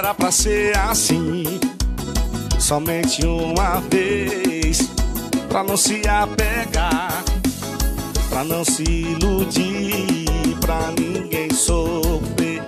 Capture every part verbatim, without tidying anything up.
era pra ser assim, somente uma vez, pra não se apegar, pra não se iludir, pra ninguém sofrer.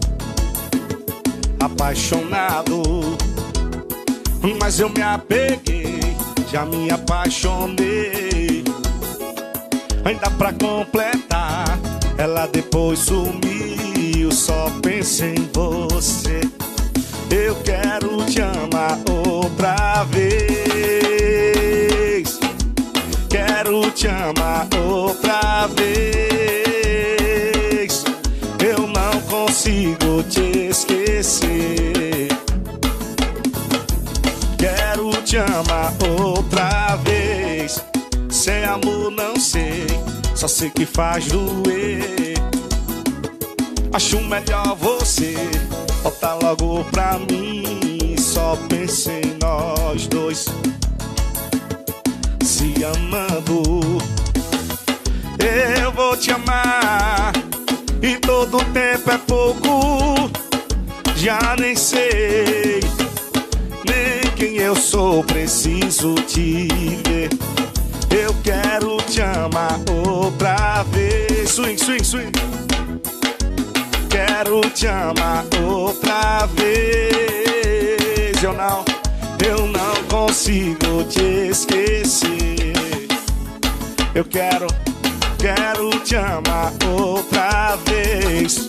Apaixonado, mas eu me apeguei, já me apaixonei. Ainda pra completar, ela depois sumiu, só pensa em você. Eu quero te amar outra vez, quero te amar outra vez. Eu não consigo te esquecer. Quero te amar outra vez. Sem amor não sei, só sei que faz doer. Acho melhor você voltar logo pra mim. Só pensei em nós dois se amando. Eu vou te amar e todo tempo é pouco. Já nem sei nem quem eu sou, preciso te ver. Eu quero te amar outra vez. Swing, swing, swing. Quero te amar outra vez. Eu não, eu não consigo te esquecer. Eu quero, quero te amar outra vez.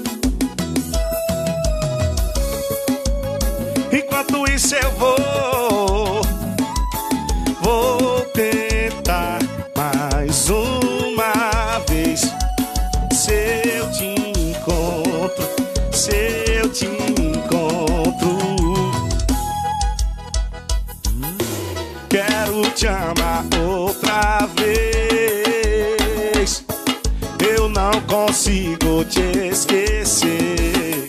Enquanto isso eu vou, vou tentar mais uma vez. Se eu te encontro, se eu te encontro, quero te amar outra vez. Eu não consigo te esquecer.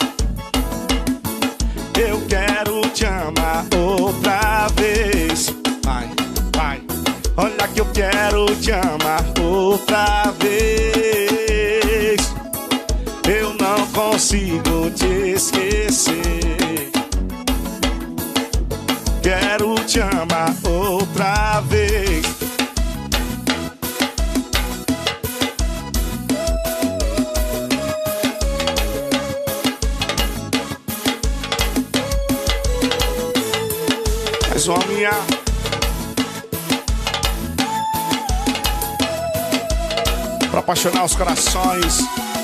Eu quero te amar outra vez. Vai, vai. Olha que eu quero te amar outra vez. Eu não consigo te esquecer. Quero te amar outra vez. Mais uma minha. Pra apaixonar os corações.